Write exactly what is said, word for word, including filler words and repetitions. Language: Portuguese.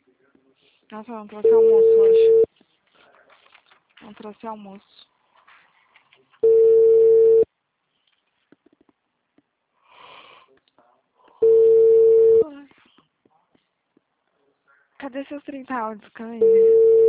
Nossa, eu não trouxe almoço hoje. Não trouxe almoço. Ai. Cadê seus trinta áudios, Caíne?